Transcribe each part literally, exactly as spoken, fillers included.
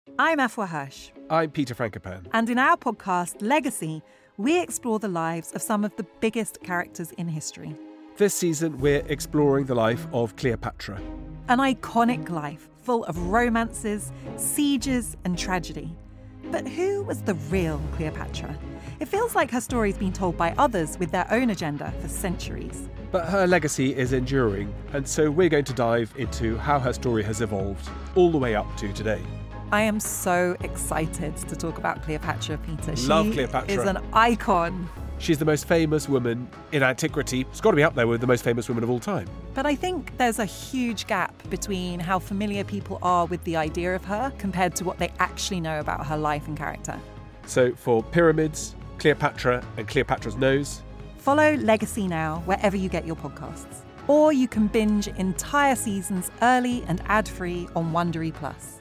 I'm Afua Hirsch. I'm Peter Frankopan. And in our podcast, Legacy, we explore the lives of some of the biggest characters in history. This season, we're exploring the life of Cleopatra. An iconic life full of romances, sieges, and tragedy. But who was the real Cleopatra? It feels like her story's been told by others with their own agenda for centuries. But her legacy is enduring, and so we're going to dive into how her story has evolved all the way up to today. I am so excited to talk about Cleopatra, Peter. Love she Cleopatra. is an icon. She's the most famous woman in antiquity. It's got to be up there with the most famous women of all time. But I think there's a huge gap between how familiar people are with the idea of her compared to what they actually know about her life and character. So for Pyramids, Cleopatra and Cleopatra's Nose, follow Legacy now wherever you get your podcasts. Or you can binge entire seasons early and ad-free on Wondery Plus.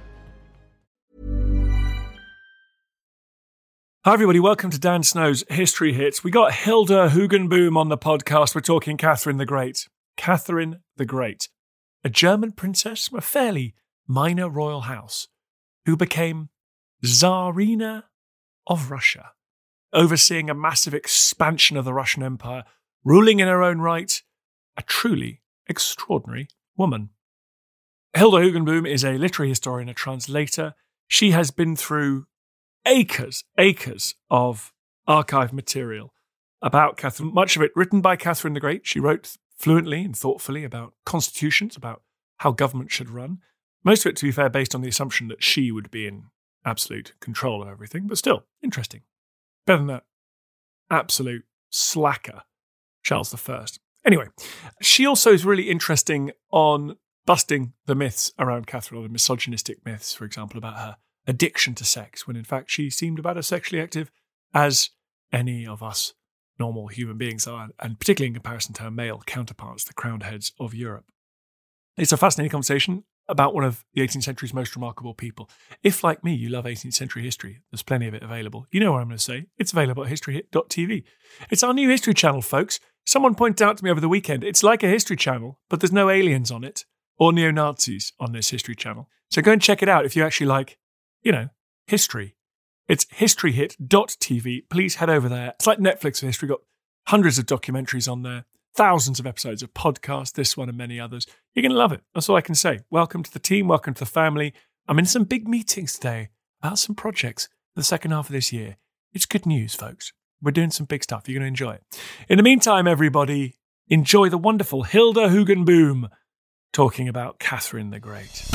Hi everybody, welcome to Dan Snow's History Hits. We got Hilda Hugenboom on the podcast. We're talking Catherine the Great. Catherine the Great, a German princess from a fairly minor royal house who became Tsarina of Russia, overseeing a massive expansion of the Russian Empire, ruling in her own right, a truly extraordinary woman. Hilda Hugenboom is a literary historian, a translator. She has been through acres, acres of archive material about Catherine, much of it written by Catherine the Great. She wrote fluently and thoughtfully about constitutions, about how government should run. Most of it, to be fair, based on the assumption that she would be in absolute control of everything, but still interesting. Better than that absolute slacker, Charles the First. Anyway, she also is really interesting on busting the myths around Catherine, or the misogynistic myths, for example, about her addiction to sex, when in fact she seemed about as sexually active as any of us normal human beings are, and particularly in comparison to her male counterparts, the crowned heads of Europe. It's a fascinating conversation about one of the eighteenth century's most remarkable people. If, like me, you love eighteenth century history, there's plenty of it available. You know what I'm going to say. It's available at history hit dot t v. It's our new history channel, folks. Someone pointed out to me over the weekend, it's like a history channel, but there's no aliens on it, or neo-Nazis on this history channel. So go and check it out if you actually like, you know, history. It's history hit dot t v. Please head over there. It's like Netflix for history. Got hundreds of documentaries on there, thousands of episodes of podcasts, this one and many others. You're going to love it. That's all I can say. Welcome to the team. Welcome to the family. I'm in some big meetings today about some projects for the second half of this year. It's good news, folks. We're doing some big stuff. You're going to enjoy it. In the meantime, everybody, enjoy the wonderful Hilda Hugenboom talking about Catherine the Great.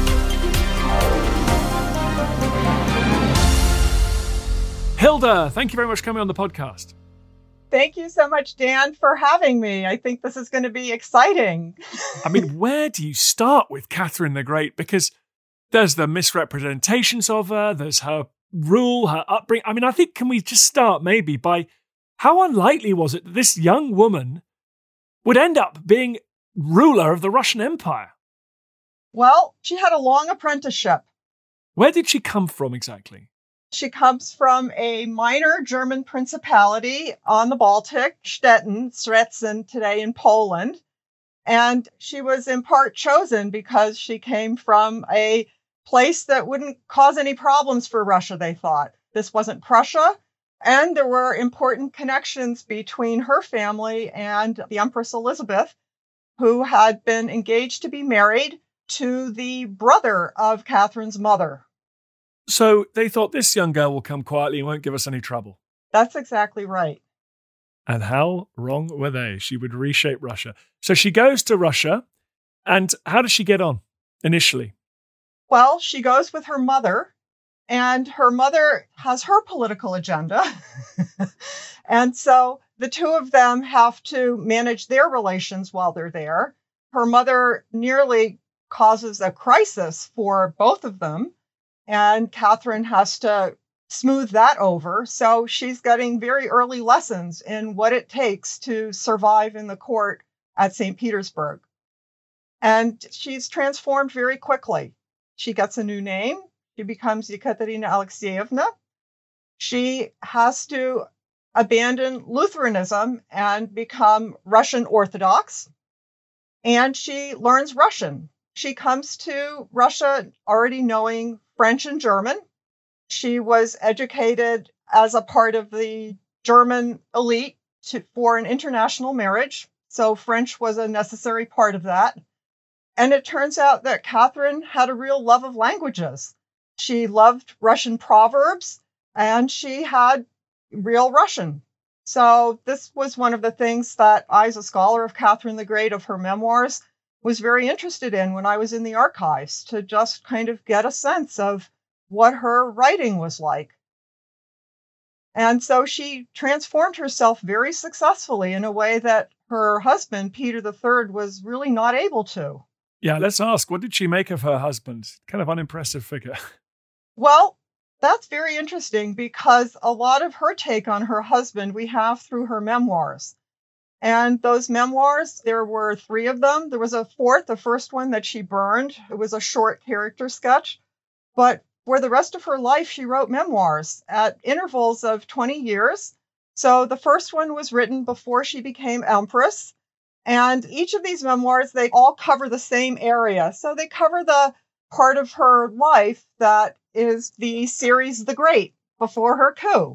Hilda, thank you very much for coming on the podcast. Thank you so much, Dan, for having me. I think this is going to be exciting. I mean, where do you start with Catherine the Great? Because there's the misrepresentations of her, there's her rule, her upbringing. I mean, I think, can we just start maybe by how unlikely was it that this young woman would end up being ruler of the Russian Empire? Well, she had a long apprenticeship. Where did she come from exactly? She comes from a minor German principality on the Baltic, Stettin, Szczecin, today in Poland. And she was in part chosen because she came from a place that wouldn't cause any problems for Russia, they thought. This wasn't Prussia. And there were important connections between her family and the Empress Elizabeth, who had been engaged to be married to the brother of Catherine's mother. So they thought this young girl will come quietly and won't give us any trouble. That's exactly right. And how wrong were they? She would reshape Russia. So she goes to Russia, and how does she get on initially? Well, she goes with her mother, and her mother has her political agenda. And so the two of them have to manage their relations while they're there. Her mother nearly causes a crisis for both of them. And Catherine has to smooth that over. So she's getting very early lessons in what it takes to survive in the court at Saint Petersburg. And she's transformed very quickly. She gets a new name. She becomes Ekaterina Alexeyevna. She has to abandon Lutheranism and become Russian Orthodox. And she learns Russian. She comes to Russia already knowing French and German. She was educated as a part of the German elite to, for an international marriage. So French was a necessary part of that. And it turns out that Catherine had a real love of languages. She loved Russian proverbs, and she had real Russian. So this was one of the things that I, as a scholar of Catherine the Great, of her memoirs, was very interested in when I was in the archives, to just kind of get a sense of what her writing was like. And so she transformed herself very successfully in a way that her husband, Peter the Third, was really not able to. Yeah, let's ask, what did she make of her husband? Kind of unimpressive figure. Well, that's very interesting, because a lot of her take on her husband we have through her memoirs. And those memoirs, there were three of them. There was a fourth, the first one that she burned. It was a short character sketch. But for the rest of her life, she wrote memoirs at intervals of twenty years. So the first one was written before she became empress. And each of these memoirs, they all cover the same area. So they cover the part of her life that is the series The Great, before her coup.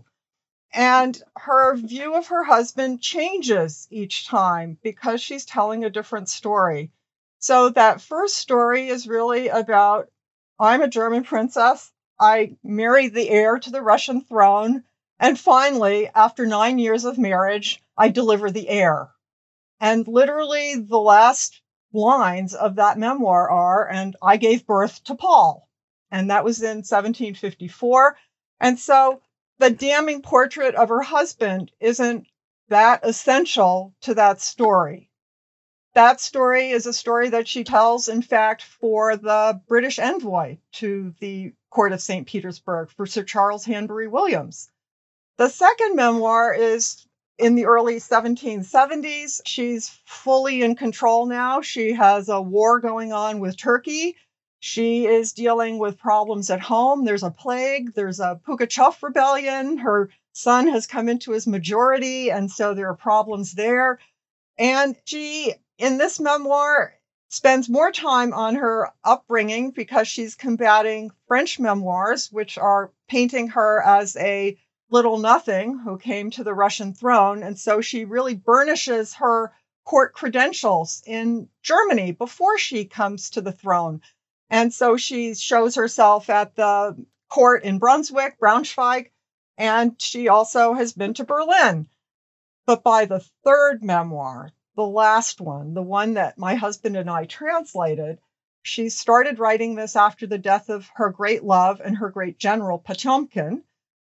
And her view of her husband changes each time because she's telling a different story. So that first story is really about, I'm a German princess. I married the heir to the Russian throne. And finally, after nine years of marriage, I deliver the heir. And literally the last lines of that memoir are, and I gave birth to Paul. And that was in seventeen fifty-four. And so the damning portrait of her husband isn't that essential to that story. That story is a story that she tells, in fact, for the British envoy to the court of Saint Petersburg, for Sir Charles Hanbury Williams. The second memoir is in the early seventeen seventies. She's fully in control now. She has a war going on with Turkey. She is dealing with problems at home. There's a plague. There's a Pugachev rebellion. Her son has come into his majority, and so there are problems there. And she, in this memoir, spends more time on her upbringing because she's combating French memoirs, which are painting her as a little nothing who came to the Russian throne. And so she really burnishes her court credentials in Germany before she comes to the throne. And so she shows herself at the court in Brunswick, Braunschweig, and she also has been to Berlin. But by the third memoir, the last one, the one that my husband and I translated, she started writing this after the death of her great love and her great general, Potemkin.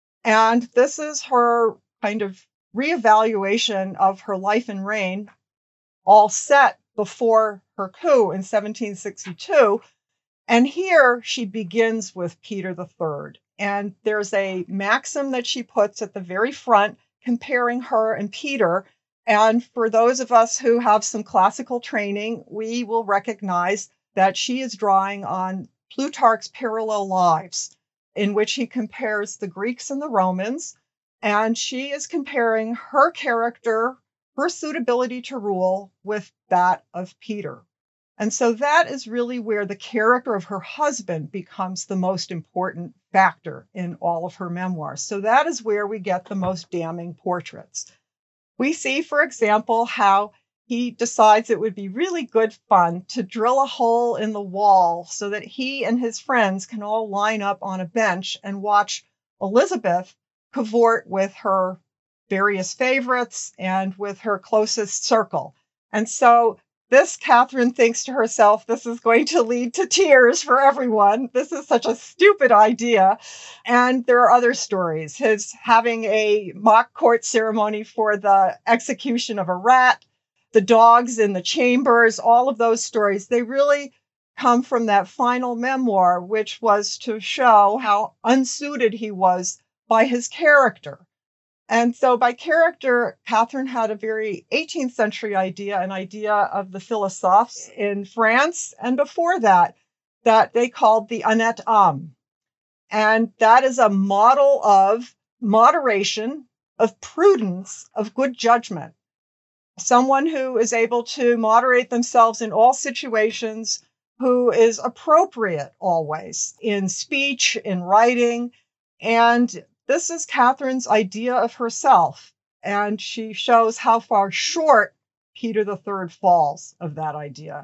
And this is her kind of reevaluation of her life and reign, all set before her coup in seventeen sixty-two. And here she begins with Peter the Third. And there's a maxim that she puts at the very front comparing her and Peter. And for those of us who have some classical training, we will recognize that she is drawing on Plutarch's Parallel Lives, in which he compares the Greeks and the Romans. And she is comparing her character, her suitability to rule, with that of Peter. And so that is really where the character of her husband becomes the most important factor in all of her memoirs. So that is where we get the most damning portraits. We see, for example, how he decides it would be really good fun to drill a hole in the wall so that he and his friends can all line up on a bench and watch Elizabeth cavort with her various favorites and with her closest circle. And so this, Catherine thinks to herself, this is going to lead to tears for everyone. This is such a stupid idea. And there are other stories. His having a mock court ceremony for the execution of a rat, the dogs in the chambers, all of those stories, they really come from that final memoir, which was to show how unsuited he was by his character. And so by character, Catherine had a very eighteenth century idea, an idea of the philosophes in France, and before that, that they called the honnête homme. And that is a model of moderation, of prudence, of good judgment. Someone who is able to moderate themselves in all situations, who is appropriate always in speech, in writing. And this is Catherine's idea of herself. And she shows how far short Peter the Third falls of that idea.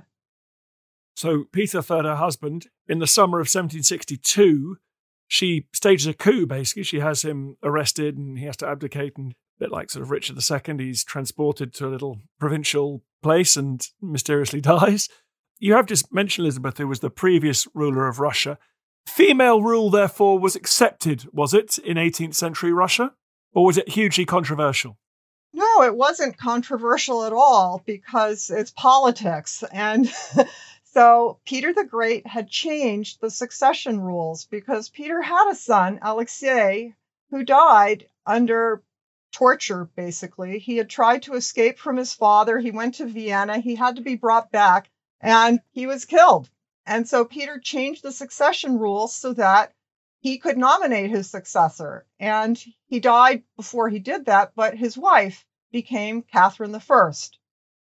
So Peter the Third, her husband, in the summer of seventeen sixty-two, she stages a coup, basically. She has him arrested and he has to abdicate, and a bit like sort of Richard the Second, he's transported to a little provincial place and mysteriously dies. You have just mentioned Elizabeth, who was the previous ruler of Russia. Female rule, therefore, was accepted, was it, in eighteenth century Russia? Or was it hugely controversial? No, it wasn't controversial at all because it's politics. And so Peter the Great had changed the succession rules because Peter had a son, Alexei, who died under torture, basically. He had tried to escape from his father. He went to Vienna. He had to be brought back, and he was killed. And so Peter changed the succession rules so that he could nominate his successor. And he died before he did that, but his wife became Catherine the First.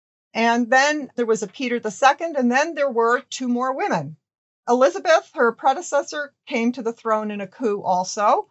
And then there was a Peter the Second, and then there were two more women. Elizabeth, her predecessor, came to the throne in a coup also.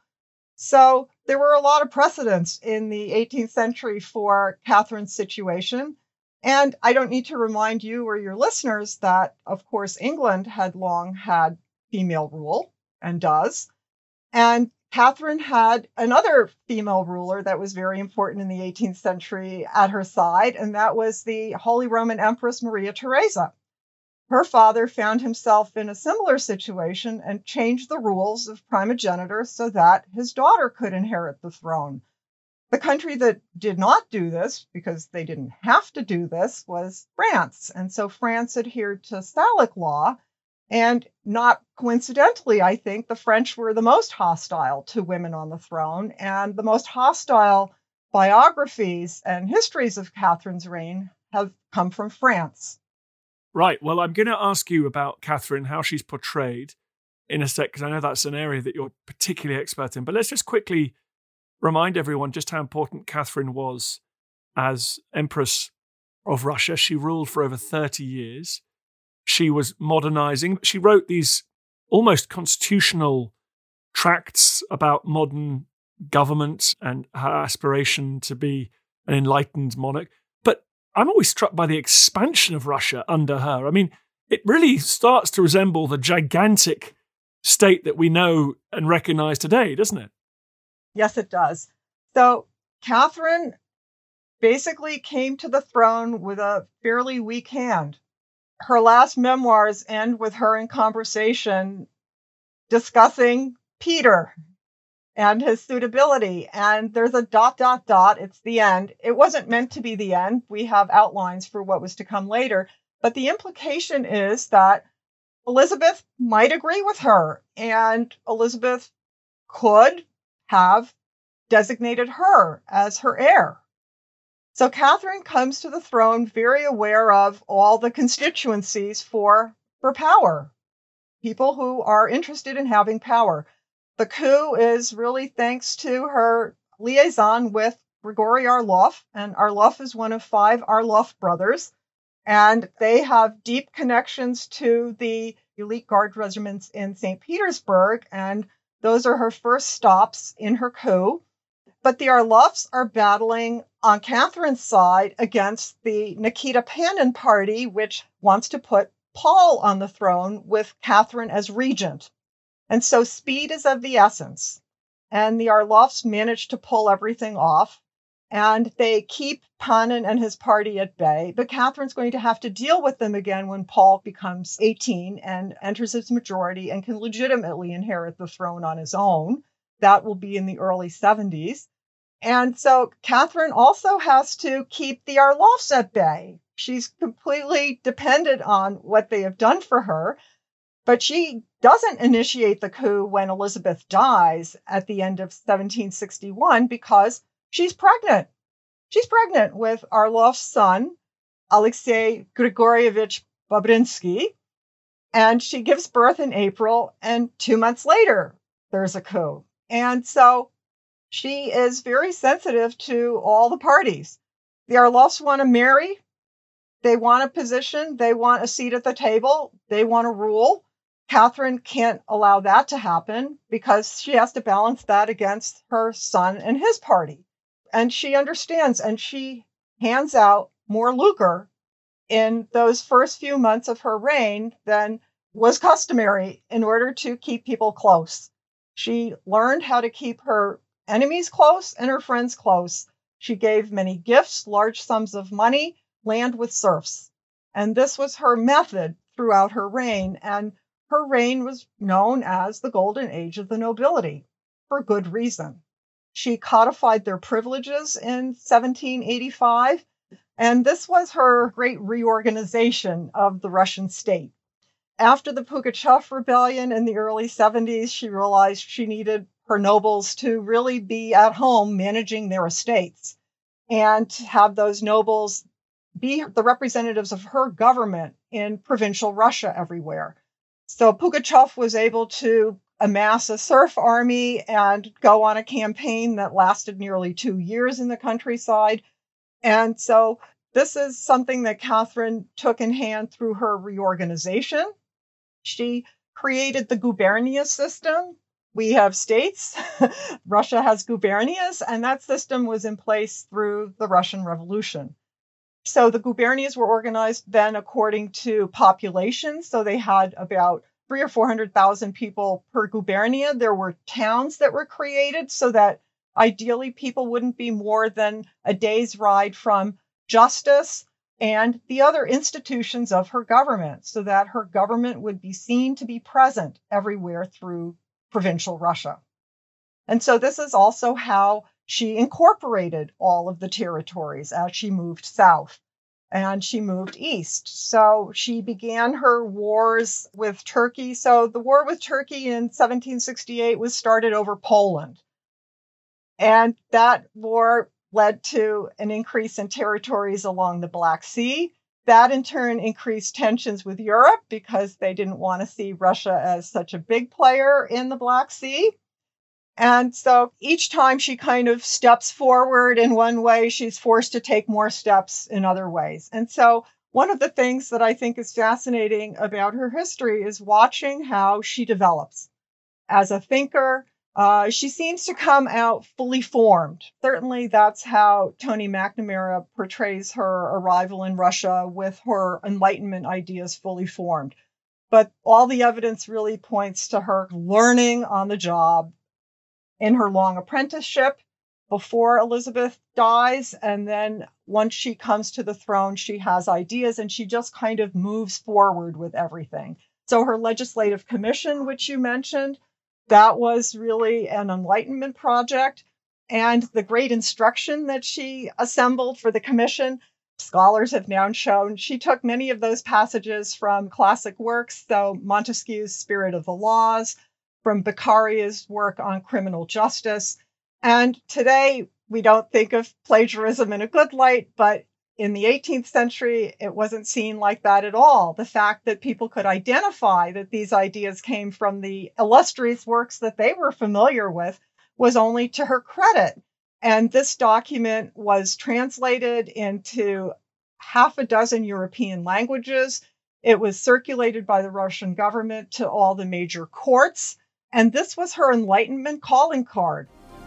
So there were a lot of precedents in the eighteenth century for Catherine's situation. And I don't need to remind you or your listeners that, of course, England had long had female rule and does. And Catherine had another female ruler that was very important in the eighteenth century at her side, and that was the Holy Roman Empress Maria Theresa. Her father found himself in a similar situation and changed the rules of primogeniture so that his daughter could inherit the throne. The country that did not do this, because they didn't have to do this, was France. And so France adhered to Salic law. And not coincidentally, I think the French were the most hostile to women on the throne. And the most hostile biographies and histories of Catherine's reign have come from France. Right. Well, I'm going to ask you about Catherine, how she's portrayed in a sec, because I know that's an area that you're particularly expert in. But let's just quickly remind everyone just how important Catherine was as Empress of Russia. She ruled for over thirty years. She was modernizing. She wrote these almost constitutional tracts about modern government and her aspiration to be an enlightened monarch. But I'm always struck by the expansion of Russia under her. I mean, it really starts to resemble the gigantic state that we know and recognize today, doesn't it? Yes, it does. So Catherine basically came to the throne with a fairly weak hand. Her last memoirs end with her in conversation discussing Peter and his suitability. And there's a dot, dot, dot. It's the end. It wasn't meant to be the end. We have outlines for what was to come later. But the implication is that Elizabeth might agree with her, and Elizabeth could have designated her as her heir. So Catherine comes to the throne very aware of all the constituencies for, for power, people who are interested in having power. The coup is really thanks to her liaison with Grigory Orlov, and Orlov is one of five Orlov brothers, and they have deep connections to the elite guard regiments in Saint Petersburg, and those are her first stops in her coup. But the Orlovs are battling on Catherine's side against the Nikita Panin party, which wants to put Paul on the throne with Catherine as regent. And so speed is of the essence. And the Orlovs manage to pull everything off. And they keep Panin and his party at bay. But Catherine's going to have to deal with them again when Paul becomes eighteen and enters his majority and can legitimately inherit the throne on his own. That will be in the early seventies. And so Catherine also has to keep the Orlovs at bay. She's completely dependent on what they have done for her. But she doesn't initiate the coup when Elizabeth dies at the end of seventeen sixty-one because she's pregnant. She's pregnant with Orlov's son, Alexei Grigorievich Bobrinsky, and she gives birth in April, and two months later, there's a coup. And so she is very sensitive to all the parties. The Orlovs want to marry. They want a position. They want a seat at the table. They want to rule. Catherine can't allow that to happen because she has to balance that against her son and his party. And she understands, and she hands out more lucre in those first few months of her reign than was customary in order to keep people close. She learned how to keep her enemies close and her friends close. She gave many gifts, large sums of money, land with serfs. And this was her method throughout her reign. And her reign was known as the Golden Age of the Nobility for good reason. She codified their privileges in seventeen eighty-five, and this was her great reorganization of the Russian state. After the Pugachev rebellion in the early seventies, she realized she needed her nobles to really be at home managing their estates and to have those nobles be the representatives of her government in provincial Russia everywhere. So Pugachev was able to amass a serf army and go on a campaign that lasted nearly two years in the countryside. And so this is something that Catherine took in hand through her reorganization. She created the gubernia system. We have states. Russia has gubernias, and that system was in place through the Russian Revolution. So the gubernias were organized then according to population. So they had about three or four hundred thousand people per gubernia. There were towns that were created so that ideally people wouldn't be more than a day's ride from justice and the other institutions of her government, so that her government would be seen to be present everywhere through provincial Russia. And so this is also how she incorporated all of the territories as she moved south and she moved east. So she began her wars with Turkey. So the war with Turkey in seventeen sixty-eight was started over Poland. And that war led to an increase in territories along the Black Sea. That in turn increased tensions with Europe because they didn't want to see Russia as such a big player in the Black Sea. And so each time she kind of steps forward in one way, she's forced to take more steps in other ways. And so one of the things that I think is fascinating about her history is watching how she develops. As a thinker, uh, she seems to come out fully formed. Certainly that's how Tony McNamara portrays her arrival in Russia, with her Enlightenment ideas fully formed. But all the evidence really points to her learning on the job in her long apprenticeship before Elizabeth dies. And then once she comes to the throne, she has ideas and she just kind of moves forward with everything. So her legislative commission, which you mentioned, that was really an Enlightenment project. And the great instruction that she assembled for the commission, scholars have now shown she took many of those passages from classic works. So Montesquieu's Spirit of the Laws, from Beccaria's work on criminal justice. And today, we don't think of plagiarism in a good light, but in the eighteenth century, it wasn't seen like that at all. The fact that people could identify that these ideas came from the illustrious works that they were familiar with was only to her credit. And this document was translated into half a dozen European languages. It was circulated by the Russian government to all the major courts. And this was her Enlightenment calling card.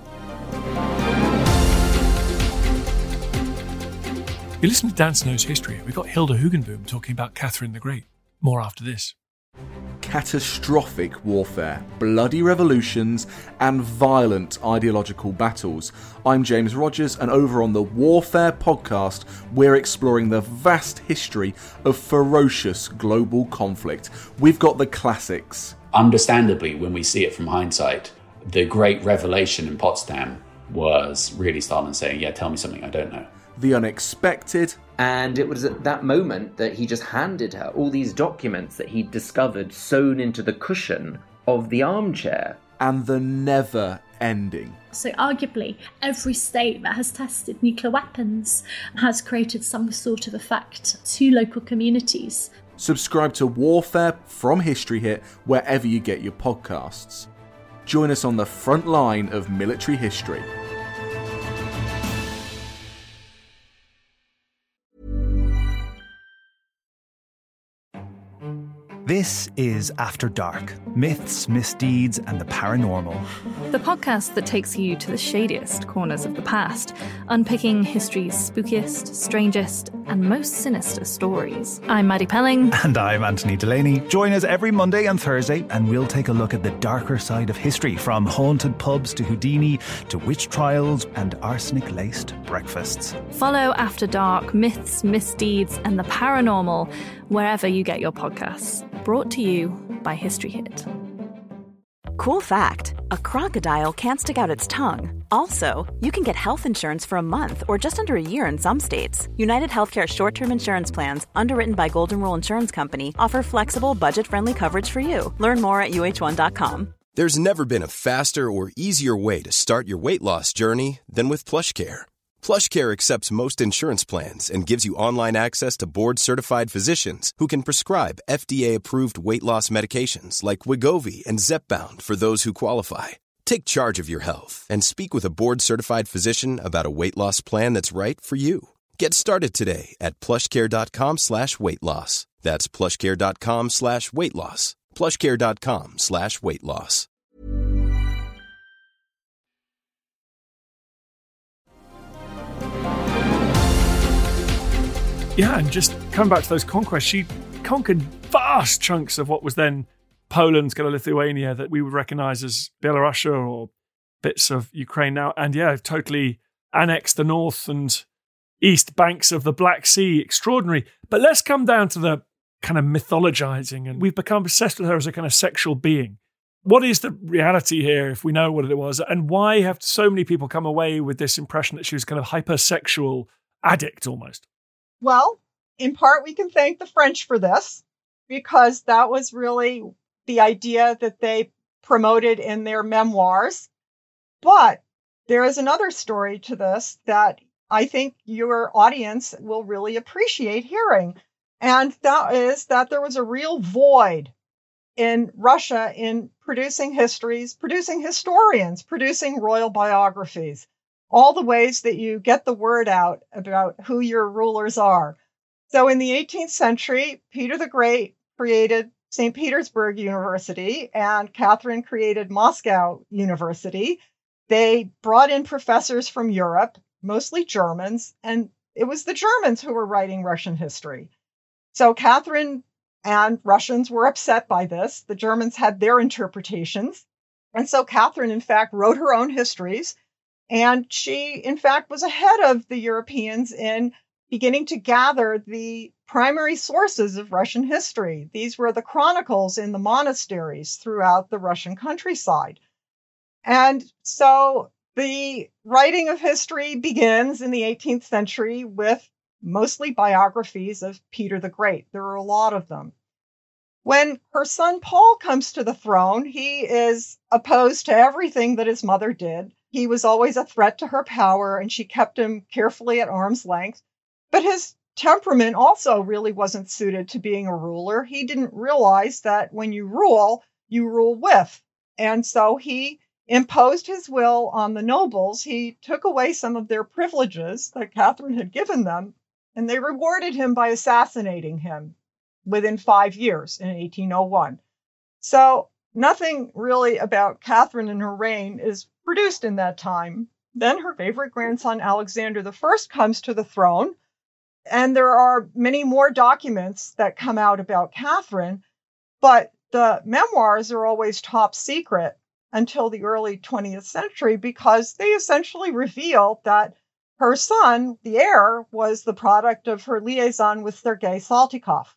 You listen to Dan Snow's History. We've got Hilda Hugenboom talking about Catherine the Great. More after this. Catastrophic warfare, bloody revolutions, and violent ideological battles. I'm James Rogers, and over on the Warfare podcast, we're exploring the vast history of ferocious global conflict. We've got the classics. Understandably, when we see it from hindsight, the great revelation in Potsdam was really Stalin saying, yeah, tell me something I don't know. The unexpected. And it was at that moment that he just handed her all these documents that he'd discovered sewn into the cushion of the armchair. And the never ending. So arguably, every state that has tested nuclear weapons has created some sort of effect to local communities. Subscribe to Warfare from History Hit wherever you get your podcasts. Join us on the front line of military history. This is After Dark, myths, misdeeds, and the paranormal. The podcast that takes you to the shadiest corners of the past, unpicking history's spookiest, strangest, and most sinister stories. I'm Maddie Pelling. And I'm Anthony Delaney. Join us every Monday and Thursday, and we'll take a look at the darker side of history, from haunted pubs to Houdini, to witch trials and arsenic-laced breakfasts. Follow After Dark, myths, misdeeds, and the paranormal wherever you get your podcasts. Brought to you by History Hit. Cool fact, a crocodile can't stick out its tongue. Also, you can get health insurance for a month or just under a year in some states. United Healthcare short-term insurance plans, underwritten by Golden Rule Insurance Company, offer flexible, budget-friendly coverage for you. Learn more at U H one dot com. There's never been a faster or easier way to start your weight loss journey than with PlushCare. PlushCare accepts most insurance plans and gives you online access to board-certified physicians who can prescribe F D A-approved weight loss medications like Wegovy and Zepbound for those who qualify. Take charge of your health and speak with a board-certified physician about a weight loss plan that's right for you. Get started today at plushcare.com slash weight loss. That's plushcare.com slash weight loss. plushcare.com slash weight loss. Yeah, and just coming back to those conquests, she conquered vast chunks of what was then Poland, kind of Lithuania, that we would recognize as Belarus or bits of Ukraine now. And yeah, totally annexed the north and east banks of the Black Sea. Extraordinary. But let's come down to the kind of mythologizing. And we've become obsessed with her as a kind of sexual being. What is the reality here, if we know what it was? And why have so many people come away with this impression that she was kind of hypersexual addict almost? Well, in part, we can thank the French for this, because that was really the idea that they promoted in their memoirs. But there is another story to this that I think your audience will really appreciate hearing. And that is that there was a real void in Russia in producing histories, producing historians, producing royal biographies. All the ways that you get the word out about who your rulers are. So in the eighteenth century, Peter the Great created Saint Petersburg University and Catherine created Moscow University. They brought in professors from Europe, mostly Germans, and it was the Germans who were writing Russian history. So Catherine and Russians were upset by this. The Germans had their interpretations. And so Catherine, in fact, wrote her own histories. And she, in fact, was ahead of the Europeans in beginning to gather the primary sources of Russian history. These were the chronicles in the monasteries throughout the Russian countryside. And so the writing of history begins in the eighteenth century with mostly biographies of Peter the Great. There are a lot of them. When her son Paul comes to the throne, he is opposed to everything that his mother did. He was always a threat to her power, and she kept him carefully at arm's length. But his temperament also really wasn't suited to being a ruler. He didn't realize that when you rule, you rule with. And so he imposed his will on the nobles. He took away some of their privileges that Catherine had given them, and they rewarded him by assassinating him within five years in eighteen oh one. So nothing really about Catherine and her reign is produced in that time. Then her favorite grandson, Alexander the First, comes to the throne. And there are many more documents that come out about Catherine, but the memoirs are always top secret until the early twentieth century, because they essentially reveal that her son, the heir, was the product of her liaison with Sergei Saltykov.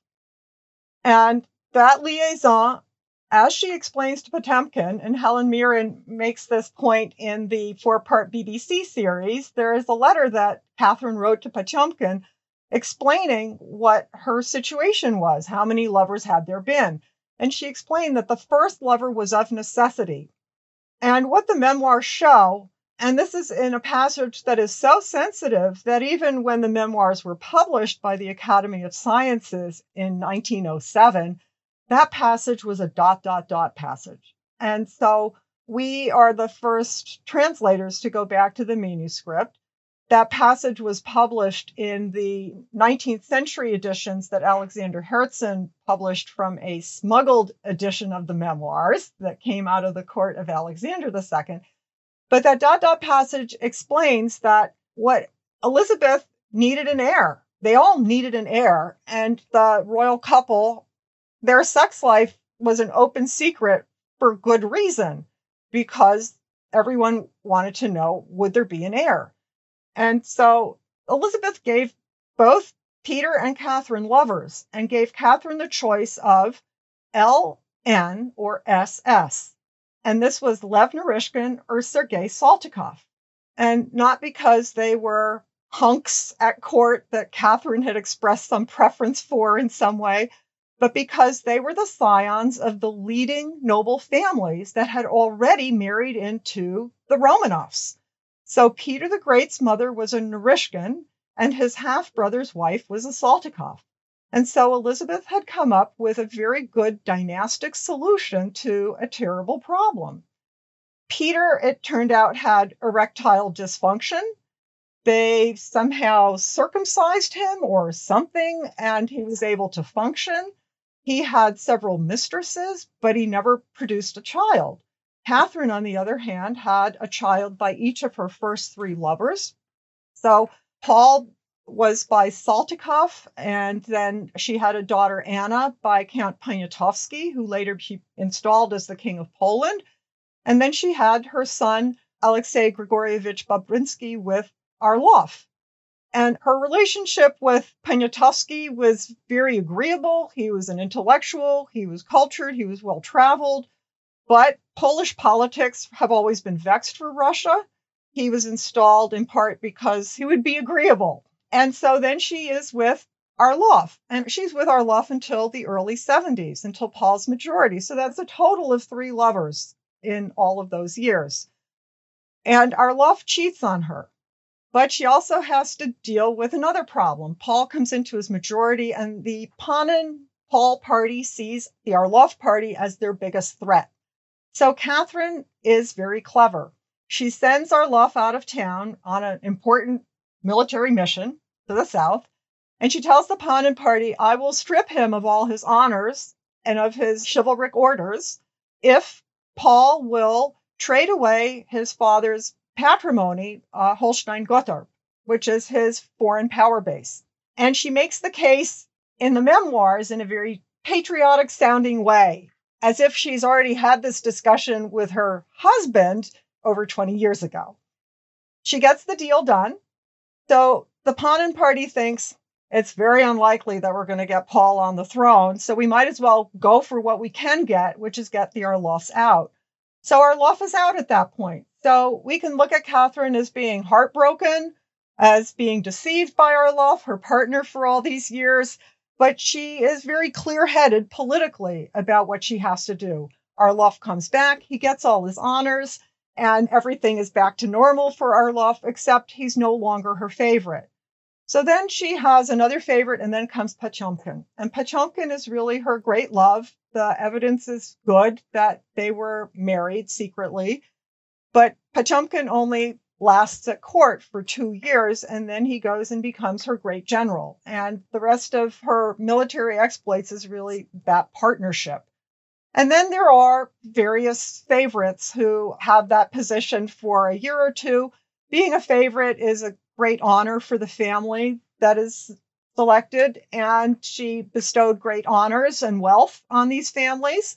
And that liaison, as she explains to Potemkin, and Helen Mirren makes this point in the four-part B B C series, there is a letter that Catherine wrote to Potemkin explaining what her situation was, how many lovers had there been. And she explained that the first lover was of necessity. And what the memoirs show, and this is in a passage that is so sensitive that even when the memoirs were published by the Academy of Sciences in nineteen oh seven, that passage was a dot, dot, dot passage. And so we are the first translators to go back to the manuscript. That passage was published in the nineteenth century editions that Alexander Herzen published from a smuggled edition of the memoirs that came out of the court of Alexander the Second. But that dot dot passage explains that what Elizabeth needed an heir. They all needed an heir. And the royal couple, their sex life was an open secret for good reason, because everyone wanted to know, would there be an heir? And so Elizabeth gave both Peter and Catherine lovers and gave Catherine the choice of L N or S S. And this was Lev Naryshkin or Sergei Saltykov. And not because they were hunks at court that Catherine had expressed some preference for in some way, but because they were the scions of the leading noble families that had already married into the Romanovs. So Peter the Great's mother was a Naryshkin, and his half-brother's wife was a Saltykov. And so Elizabeth had come up with a very good dynastic solution to a terrible problem. Peter, it turned out, had erectile dysfunction. They somehow circumcised him or something, and he was able to function. He had several mistresses, but he never produced a child. Catherine, on the other hand, had a child by each of her first three lovers. So Paul was by Saltykov, and then she had a daughter, Anna, by Count Poniatowski, who later she installed as the King of Poland. And then she had her son, Alexei Grigorievich Babrinsky, with Orlov. And her relationship with Poniatowski was very agreeable. He was an intellectual, he was cultured, he was well-traveled. But Polish politics have always been vexed for Russia. He was installed in part because he would be agreeable. And so then she is with Orlov. And she's with Orlov until the early seventies, until Paul's majority. So that's a total of three lovers in all of those years. And Orlov cheats on her. But she also has to deal with another problem. Paul comes into his majority, and the Panin-Paul party sees the Orlov party as their biggest threat. So Catherine is very clever. She sends Orlov out of town on an important military mission to the south, and she tells the Panin party, I will strip him of all his honors and of his chivalric orders if Paul will trade away his father's patrimony, uh, Holstein-Gottorp, which is his foreign power base. And she makes the case in the memoirs in a very patriotic-sounding way, as if she's already had this discussion with her husband over twenty years ago. She gets the deal done. So the Panin party thinks it's very unlikely that we're going to get Paul on the throne, so we might as well go for what we can get, which is get the Orlovs out. So Orlov is out at that point. So we can look at Catherine as being heartbroken, as being deceived by Orlov, her partner for all these years, but she is very clear-headed politically about what she has to do. Orlov comes back, he gets all his honors, and everything is back to normal for Orlov, except he's no longer her favorite. So then she has another favorite, and then comes Potemkin. And Potemkin is really her great love. The evidence is good that they were married secretly, but Potemkin only lasts at court for two years, and then he goes and becomes her great general. And the rest of her military exploits is really that partnership. And then there are various favorites who have that position for a year or two. Being a favorite is a great honor for the family that is selected, and she bestowed great honors and wealth on these families.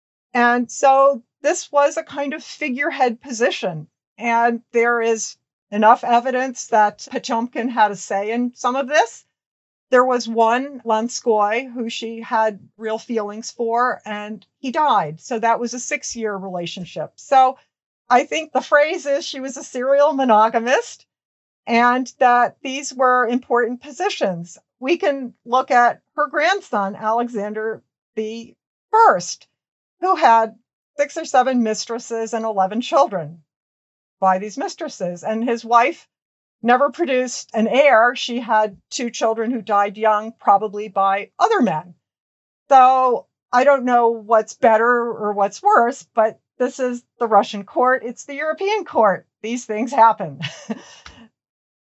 And so this was a kind of figurehead position. And there is enough evidence that Potemkin had a say in some of this. There was one, Lanskoy, who she had real feelings for, and he died. So that was a six-year relationship. So I think the phrase is she was a serial monogamist, and that these were important positions. We can look at her grandson, Alexander the First, who had six or seven mistresses and eleven children by these mistresses. And his wife never produced an heir. She had two children who died young, probably by other men. So I don't know what's better or what's worse, but this is the Russian court. It's the European court. These things happen.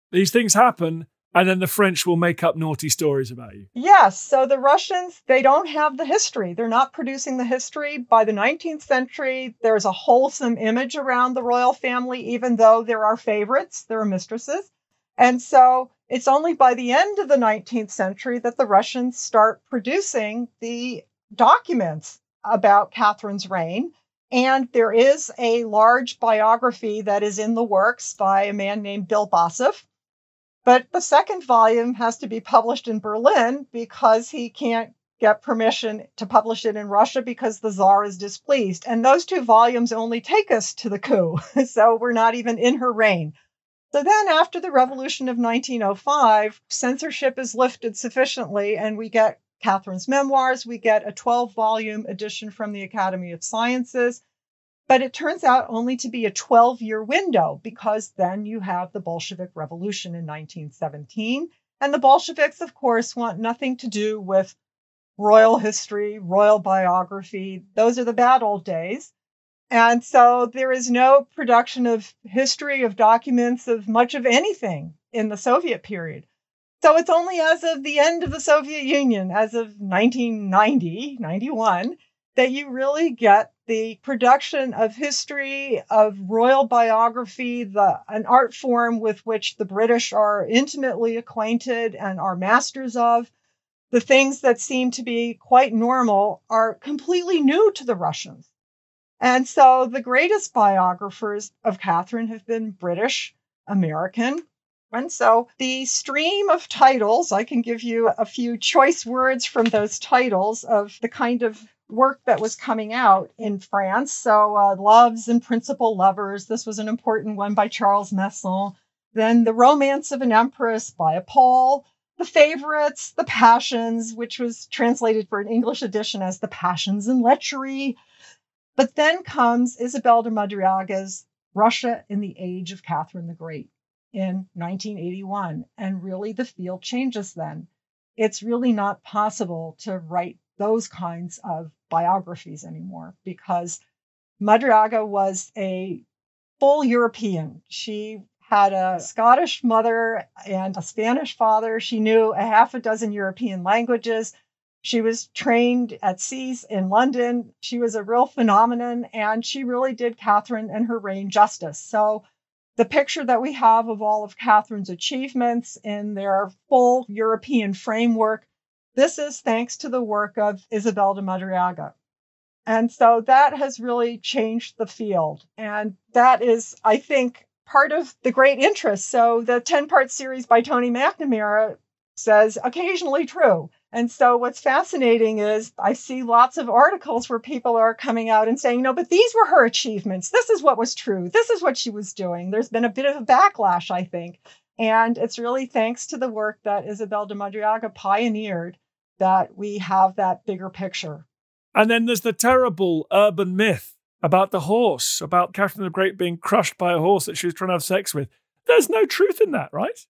These things happen, and then the French will make up naughty stories about you. Yes. So the Russians, they don't have the history. They're not producing the history. By the nineteenth century, there's a wholesome image around the royal family, even though there are favorites, there are mistresses. And so it's only by the end of the nineteenth century that the Russians start producing the documents about Catherine's reign. And there is a large biography that is in the works by a man named Bill Bossoff. But the second volume has to be published in Berlin because he can't get permission to publish it in Russia because the Tsar is displeased. And those two volumes only take us to the coup. So we're not even in her reign. So then after the revolution of nineteen oh five, censorship is lifted sufficiently and we get Catherine's memoirs. We get a twelve-volume edition from the Academy of Sciences. But it turns out only to be a twelve-year window because then you have the Bolshevik Revolution in nineteen seventeen. And the Bolsheviks, of course, want nothing to do with royal history, royal biography. Those are the bad old days. And so there is no production of history, of documents, of much of anything in the Soviet period. So it's only as of the end of the Soviet Union, as of nineteen ninety, ninety-one, that you really get the production of history, of royal biography, the, an art form with which the British are intimately acquainted and are masters of. The things that seem to be quite normal are completely new to the Russians. And so the greatest biographers of Catherine have been British, American. And so the stream of titles, I can give you a few choice words from those titles of the kind of work that was coming out in France. So uh, Loves and Principal Lovers, this was an important one by Charles Masson. Then The Romance of an Empress by Paul. The Favorites, The Passions, which was translated for an English edition as The Passions and Lechery. But then comes Isabel de Madariaga's Russia in the Age of Catherine the Great in nineteen eighty-one. And really the field changes then. It's really not possible to write those kinds of biographies anymore because Madariaga was a full European. She had a Scottish mother and a Spanish father. She knew a half a dozen European languages. She was trained at Seas in London. She was a real phenomenon, and she really did Catherine and her reign justice. So the picture that we have of all of Catherine's achievements in their full European framework, this is thanks to the work of Isabel de Madariaga. And so that has really changed the field. And that is, I think, part of the great interest. So the ten-part series by Tony McNamara says occasionally true. And so what's fascinating is I see lots of articles where people are coming out and saying, no, but these were her achievements. This is what was true. This is what she was doing. There's been a bit of a backlash, I think. And it's really thanks to the work that Isabel de Madariaga pioneered that we have that bigger picture. And then there's the terrible urban myth about the horse, about Catherine the Great being crushed by a horse that she was trying to have sex with. There's no truth in that, right?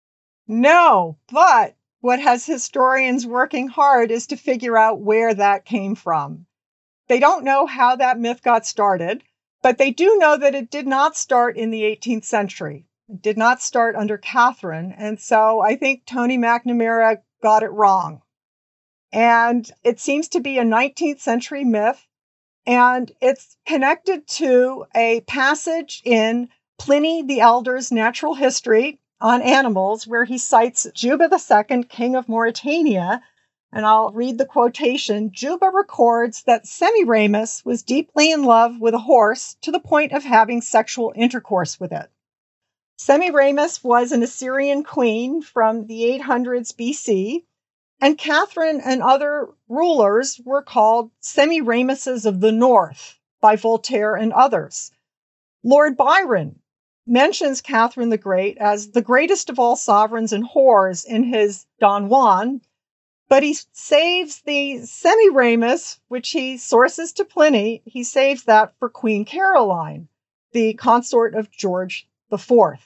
No, but what has historians working hard is to figure out where that came from. They don't know how that myth got started, but they do know that it did not start in the eighteenth century. It did not start under Catherine. And so I think Tony McNamara got it wrong. And it seems to be a nineteenth century myth. And it's connected to a passage in Pliny the Elder's Natural History on Animals, where he cites Juba the Second, king of Mauritania. And I'll read the quotation. Juba records that Semiramis was deeply in love with a horse to the point of having sexual intercourse with it. Semiramis was an Assyrian queen from the eight hundreds B C, and Catherine and other rulers were called Semiramises of the North by Voltaire and others. Lord Byron mentions Catherine the Great as the greatest of all sovereigns and whores in his Don Juan, but he saves the Semiramis, which he sources to Pliny, he saves that for Queen Caroline, the consort of George the Fourth.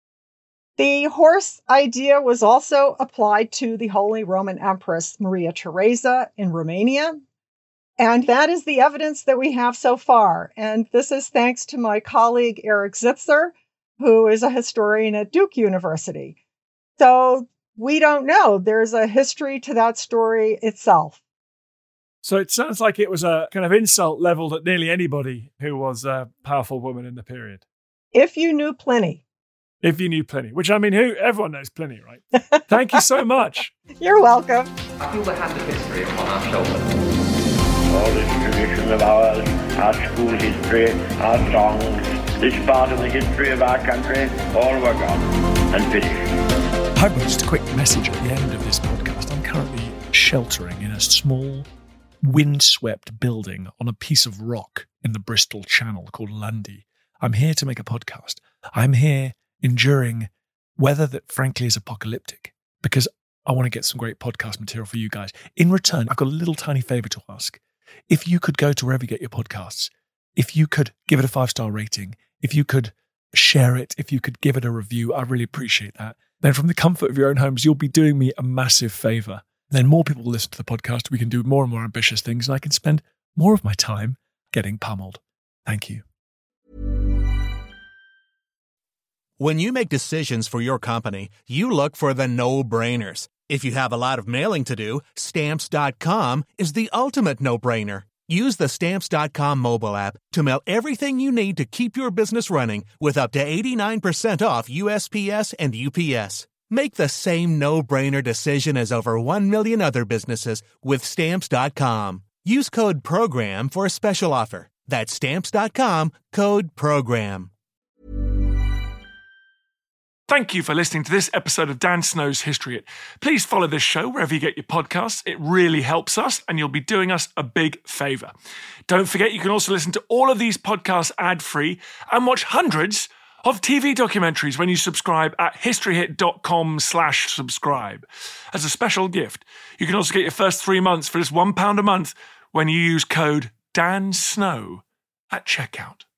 The horse idea was also applied to the Holy Roman Empress Maria Theresa in Romania. And that is the evidence that we have so far. And this is thanks to my colleague Eric Zitzer, who is a historian at Duke University. So we don't know. There's a history to that story itself. So it sounds like it was a kind of insult leveled at nearly anybody who was a powerful woman in the period. If you knew Pliny. If you knew Pliny, which I mean, who everyone knows Pliny, right? Thank you so much. You're welcome. I feel the hand of history upon our shoulders. All this tradition of ours, our school history, our songs, this part of the history of our country, all were gone and finished. I've got just a quick message at the end of this podcast. I'm currently sheltering in a small, windswept building on a piece of rock in the Bristol Channel called Lundy. I'm here to make a podcast. I'm here enduring weather that frankly is apocalyptic because I want to get some great podcast material for you guys. In return, I've got a little tiny favor to ask. If you could go to wherever you get your podcasts, if you could give it a five-star rating, if you could share it, if you could give it a review, I really appreciate that. Then from the comfort of your own homes, you'll be doing me a massive favor. Then more people will listen to the podcast. We can do more and more ambitious things, and I can spend more of my time getting pummeled. Thank you. When you make decisions for your company, you look for the no-brainers. If you have a lot of mailing to do, Stamps dot com is the ultimate no-brainer. Use the Stamps dot com mobile app to mail everything you need to keep your business running with up to eighty-nine percent off U S P S and U P S. Make the same no-brainer decision as over one million other businesses with Stamps dot com. Use code PROGRAM for a special offer. That's Stamps dot com, code PROGRAM. Thank you for listening to this episode of Dan Snow's History Hit. Please follow this show wherever you get your podcasts. It really helps us, and you'll be doing us a big favour. Don't forget, you can also listen to all of these podcasts ad-free and watch hundreds of T V documentaries when you subscribe at historyhit.com slash subscribe. As a special gift, you can also get your first three months for just one pound a month when you use code DANSNOW at checkout.